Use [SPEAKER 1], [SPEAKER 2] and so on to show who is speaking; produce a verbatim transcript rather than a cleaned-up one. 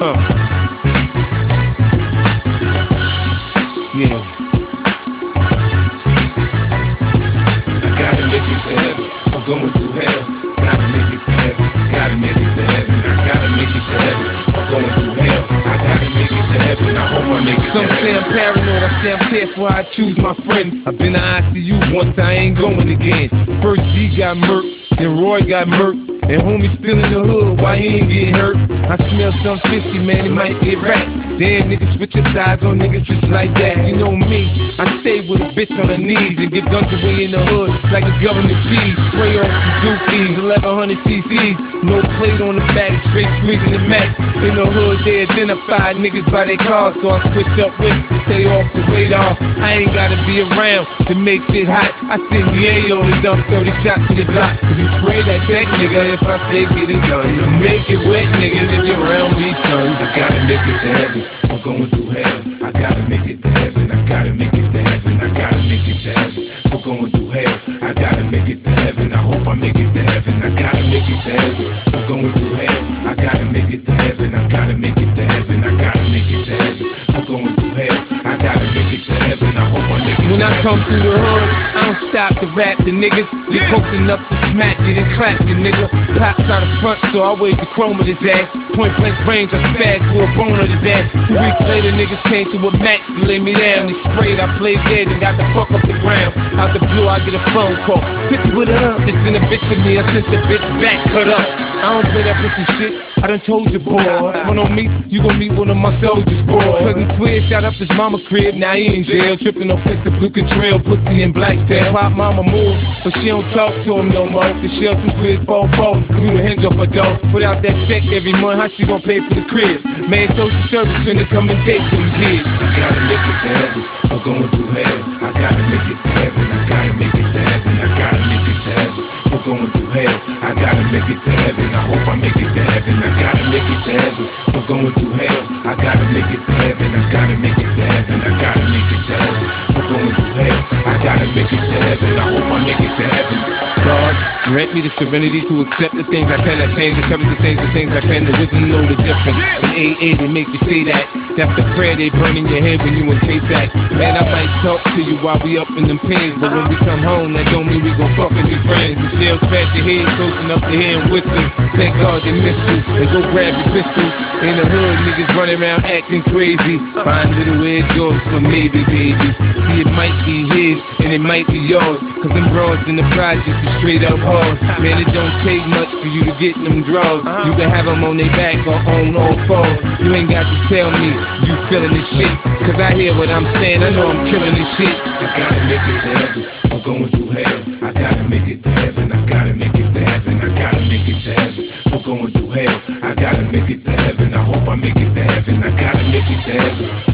[SPEAKER 1] Huh. Yeah.
[SPEAKER 2] I gotta make it to heaven. I'm going through hell. Gotta make it to heaven. Gotta make it to heaven. I gotta make it to heaven. I'm going through hell. I gotta make it to heaven. I hope I make it to
[SPEAKER 1] Some
[SPEAKER 2] heaven.
[SPEAKER 1] say I'm paranoid, I say I'm careful how I choose my friends. I've been to I C U once, I ain't going again. First G got murked, then Roy got murked, and homie still in the hood, why he ain't get hurt? I smell some fishy, man, he might get wrapped. Damn, niggas switch your sides on niggas just like that. You know me, I stay with a bitch on her knees and give guns away in the hood like a government cheese. Spray off some dookies, eleven hundred C Cs, no plate on the back, straight squeezing the max. In the hood, they identify niggas by their cars, so I switch up with to stay off the radar. I ain't gotta be around to make shit hot. I send Diego to dump thirty shots to the block. If you spray that deck, nigga, if I say get it done, you make it wet, niggas, if you're around me, son.
[SPEAKER 2] I gotta make it to heaven. I'm going through hell. I gotta make it to heaven. I gotta make it to heaven. I gotta make it to heaven. I'm going through hell. I gotta make it to heaven. I hope I make it to heaven. I gotta make it to heaven. I'm going through hell. I gotta make it to heaven. I gotta make it to heaven. I gotta make it to heaven. I'm going through hell. I gotta make it to heaven. I hope I make it to heaven.
[SPEAKER 1] When I come through the hood, I don't stop to rap the niggas. They close enough to smack it and clap the nigga. Pops out the front, so I wave the chrome of his ass. Point blank range, I spaz for a bone of his ass. Two weeks later, niggas came to a max to lay me down. They sprayed, I played dead and got the fuck up the ground. Out the blue, I get a phone call. fifty with it up, just send a bitch to me. I sent the bitch back, cut up. I don't play that pussy shit. I done told you, boy. One on me, you gon' meet one of my soldiers, boy. Cousin Twig shot up his mama crib, now he in jail. Tripping on fist of blue control, pussy in Blacktail. Pop mama move, but she don't talk to him no more. The shell some Twig phone phone, blew the hinge off her door. Without that check every month, how she gon' pay for the crib? Man, social service finna come and take them kids.
[SPEAKER 2] I gotta make it to heaven. I'm going through hell. I gotta make it to heaven. I gotta make it to heaven. I gotta make it to heaven. I'm going through hell. I gotta make it to heaven. I hope I make it to heaven. I gotta make it to heaven. I'm going through hell. I gotta make it to heaven. I gotta make it to heaven. I gotta make it to heaven. I'm going through hell. I gotta make it to heaven. I hope I make it to heaven.
[SPEAKER 1] God, grant me the serenity to accept the things I cannot change, accept the things, the things I can, the wisdom know the difference. In A A, they make you say that. That's the prayer they burn in your head when you in K-Pac. Man, I might talk to you while we up in them pins, but when we come home, that don't mean we gon' fuck and be friends. The shells scratch your head, close enough to hear and whistle. Thank God they missed you, and go grab your pistol. In the hood, niggas running around acting crazy. Find little Ed George for maybe, baby. See, it might be his, and it might be yours, cause them broads in the projects is straight up hard. Man, it don't take much for you to get them draws. You can have them on their back or on all fours. You ain't got to tell me you feeling this shit, cause I hear what I'm saying, I know I'm killing this shit.
[SPEAKER 2] I gotta make it to heaven. I'm going through hell. I gotta make it to heaven. I gotta make it to heaven. I gotta make it to heaven. I'm going through hell. I gotta make it to heaven. I hope I make it to heaven. I gotta make it to heaven.